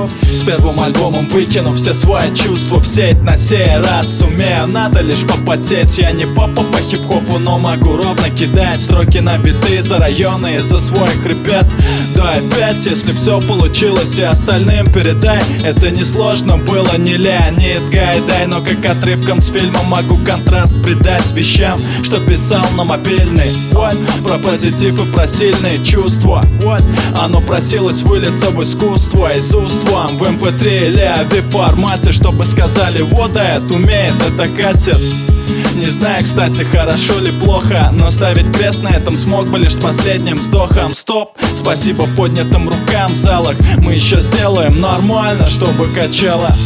С первым альбомом выкину все свои чувства в сеть. На сей раз сумею, надо лишь попотеть. Я не попа по хип-хопу, но могу ровно кидать строки на биты за районы и за своих ребят. Да опять, если все получилось и остальным передай. Это несложно было, не Леонид Гайдай, но как отрывком с фильма могу контраст придать вещам, что писал на мобильный. Вот, про позитив и про сильные чувства. Вот, оно просилось вылиться в искусство из уст вам в MP3 или AV формате, чтобы сказали: вот это умеет, это катит. Не знаю, кстати, хорошо ли плохо, но ставить крест на этом смог бы лишь с последним вздохом. Стоп, спасибо поднятым рукам в залах. Мы еще сделаем нормально, чтобы качало.